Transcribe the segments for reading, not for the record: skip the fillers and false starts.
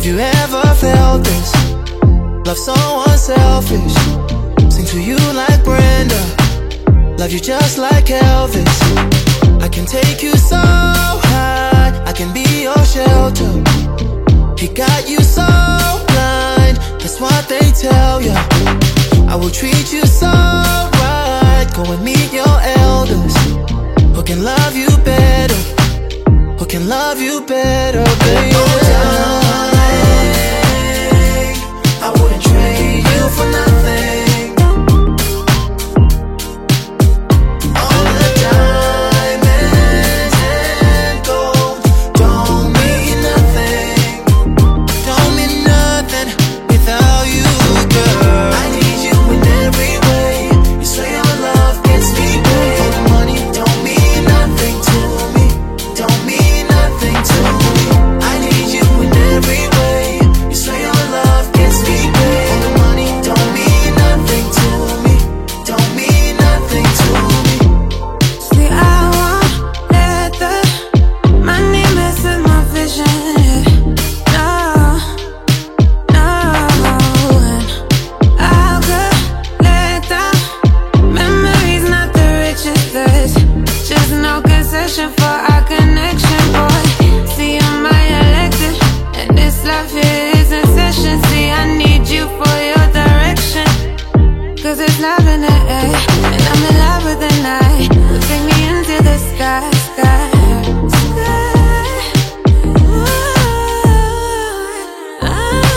you ever felt this? Love someone selfish. Sing to you like Brenda. Love you just like Elvis. I can take you so high, I can be your shelter. He got you so blind, that's what they tell ya. I will treat you so right. Go and meet your elders. Who can love you better? Who can love you better, baby? Oh, darling, I wouldn't trade you for nothing. All the diamonds and gold don't mean nothing. Don't mean nothing without you, girl. I need you in every way. You say your love gets me paid. All the money don't mean nothing to me. Don't mean nothing to me. I need you in every way. You say your love gets me paid. All the money don't mean nothing to me. Don't mean nothing to me. See, I won't let the money mess with my vision. No, no. And I'll collect the memories, not the riches. There's just no concession for our connection, boy. See, I'm my elected, and this life here is in session. See, I need you for your direction, 'cause it's love in the air, and I'm in love with the night. So take me into the sky, sky, sky. Oh,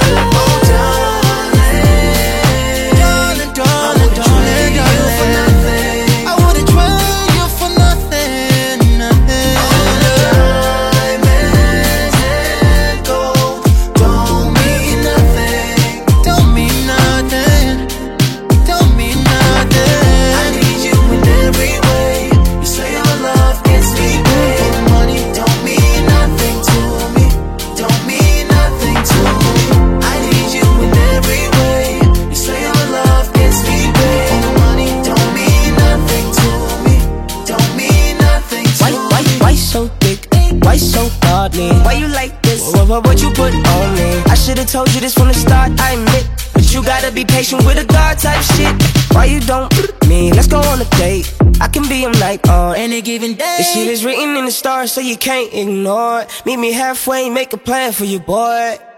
darling, darling, darling, darling, I wouldn't trade you for nothing, nothing. All the diamonds and gold don't mean nothing. Don't mean nothing. Don't mean nothing. I need you in every way. You say your love gets me paid. All the money don't mean nothing to me. Don't mean nothing to me. I need you in every way. You say your love gets me paid. All the money don't mean nothing to me. Don't mean nothing to me. Why so thick? Why so godly? Why you like this? What you put on me? I should've told you this from the start, I admit. But you gotta be patient with a God type shit. Why you don't me? Let's go on a date. I can be him like on Any given day. this shit is written in the stars, so you can't ignore it. Meet me halfway, make a plan for you, boy.